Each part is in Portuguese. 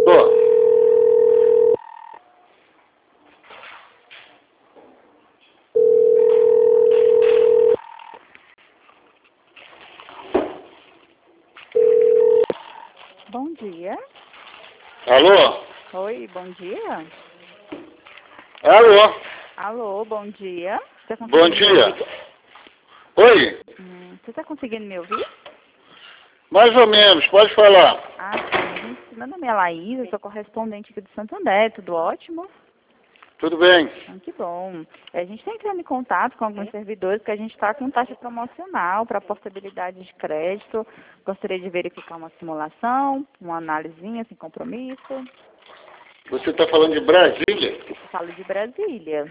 Tô. Bom dia. Alô? Oi, bom dia. Alô? Alô, bom dia. Você tá Bom conseguindo me dia. ouvir? Oi? Você está conseguindo me ouvir? Mais ou menos, pode falar. Ah, sim. Meu nome é Laís, eu sou correspondente aqui do Santander, tudo ótimo? Tudo bem. Que bom. A gente está entrando em contato com alguns servidores que a gente está com taxa promocional para portabilidade de crédito. Gostaria de verificar uma simulação, uma análisezinha sem compromisso. Você está falando de Brasília? Eu falo de Brasília.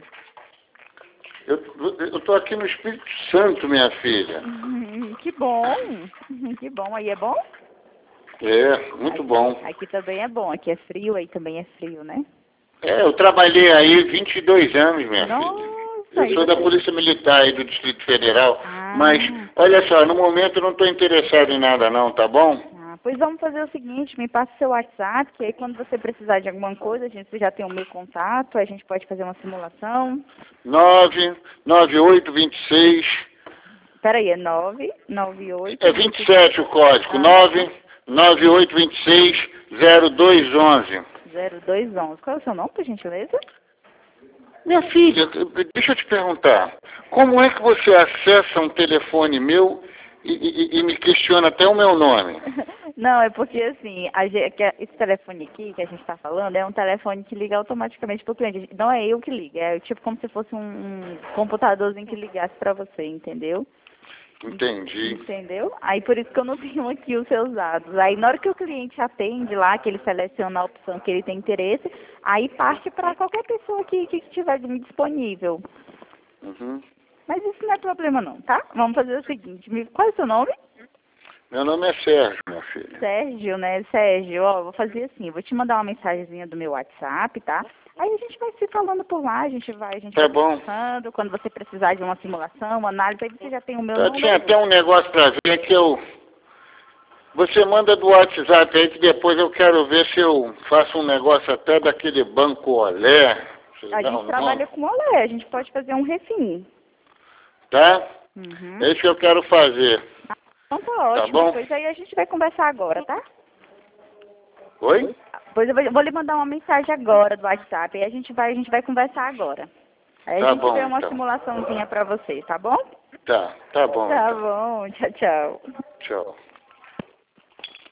Eu tô aqui no Espírito Santo, minha filha. Que bom. Que bom. Aí é bom? É, muito bom. Aqui também é bom. Aqui é frio, aí também é frio, né? É, eu trabalhei aí 22 anos, minha filha. Nossa, Eu aí sou da você... Polícia Militar aí do Distrito Federal. Mas, Ah, olha só, no momento eu não estou interessado em nada não, tá bom? pois vamos fazer o seguinte, me passa seu WhatsApp, que aí quando você precisar de alguma coisa, você já tem o meu contato, a gente pode fazer uma simulação. 99826. Peraí, é 998... É 27 o código. Ah, 99826-0211. 0211. Qual é o seu nome, por gentileza? Minha filha, deixa eu te perguntar. Como é que você acessa um telefone meu e me questiona até o meu nome? Não, é porque assim, esse telefone aqui que a gente está falando é um telefone que liga automaticamente para o cliente. Não é eu que ligo, é tipo como se fosse um computadorzinho que ligasse para você, entendeu? Entendi. Entendeu? Aí por isso que eu não tenho aqui os seus dados. Aí na hora que o cliente atende lá, que ele seleciona a opção que ele tem interesse, aí parte para qualquer pessoa que estiver disponível. Uhum. Mas isso não é problema não, tá? Vamos fazer o seguinte, qual é o seu nome? Meu nome é Sérgio, minha filha. Sérgio, né? Sérgio, ó, vou fazer assim, vou te mandar uma mensagenzinha do meu WhatsApp, tá? Aí a gente vai se falando por lá, a gente vai Tá bom. conversando, quando você precisar de uma simulação, uma análise, aí você já tem o meu Eu tinha número. até um negócio pra ver que Você manda do WhatsApp aí que depois eu quero ver se eu faço um negócio até daquele Banco Olé. Sei A lá gente o trabalha nome. com olé, a gente pode fazer um refim. Tá? Uhum. É isso que eu quero fazer. Então tá Tá ótimo, bom? pois aí a gente vai conversar agora, tá? Oi? Pois eu vou lhe mandar uma mensagem agora do WhatsApp, aí a gente vai conversar agora. Aí a Tá gente vê bom, uma então. simulaçãozinha pra você, tá bom? Tá bom, Tá então. bom, tchau, tchau. Tchau.